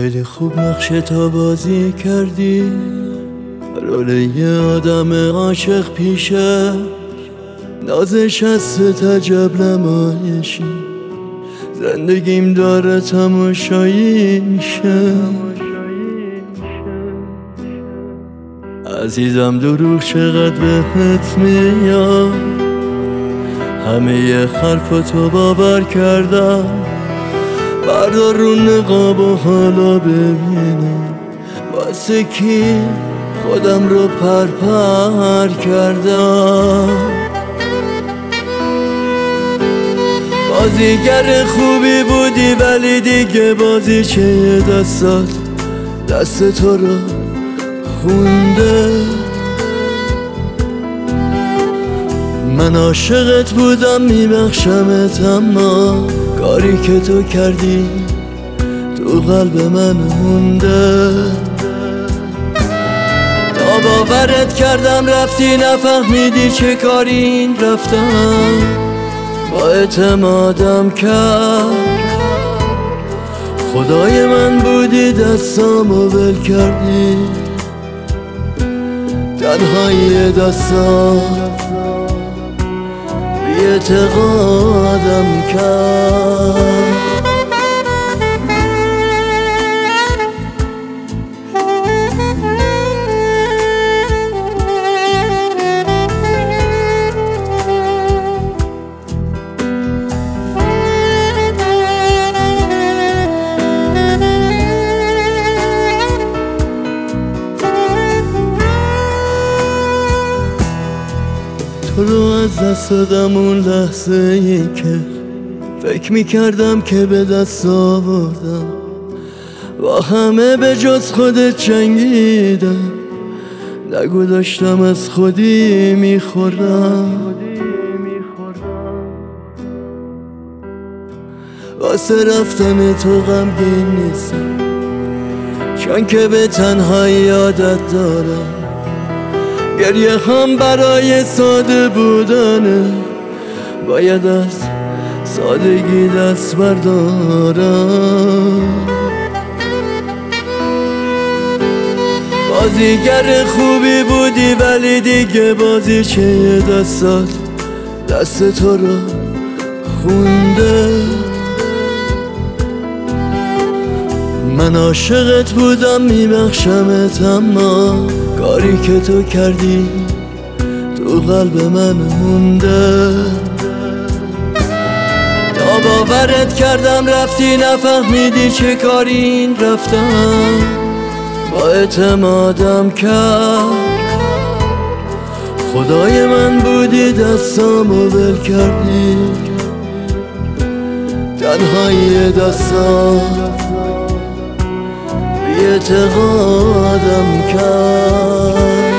خیلی خوب نقش تا بازی کردی، رول یه آدم عاشق پیشه، نازش از ستجب نمایشی، زندگیم داره تماشایی میشه. عزیزم دروغ چقدر بهت میاد، همه ی حرفاتو باور کردم، بردار رو نقاب و حالا ببینم واسه کی خودم رو پرپر کردم. بازیگر خوبی بودی ولی دیگه بازی چه دست تو رو خونده. من عاشقت بودم میبخشمت، اما کاری که تو کردی تو قلب من مونده. تا باورت کردم رفتی نفهمیدی چه کاری این رفتم با اعتمادم کرد. خدای من بودی دستامو ول کردی، تنهایی دستام بی اعتقادم کرد. تو رو از دست دادم اون لحظه ای که فکر میکردم که به دست آوردم، با همه به جز خودت جنگیدم، نگو داشتم از خودی میخوردم. واسه رفتن تو غمگین نیستم، چون که به تنهایی عادت دارم، گریه هم برای ساده بودنه، باید از سادگی دست بردارم. بازیگر خوبی بودی ولی دیگه بازی چه دست تو رو خونده. من عاشقت بودم میبخشمت، اما کاری که تو کردی تو قلب من مونده. تا باورت کردم رفتی نفهمیدی چه کاری این رفتم با اعتمادم کرد. خدای من بودی دستامو ول کردی، تنهایی دستام بی اعتقادم کرد.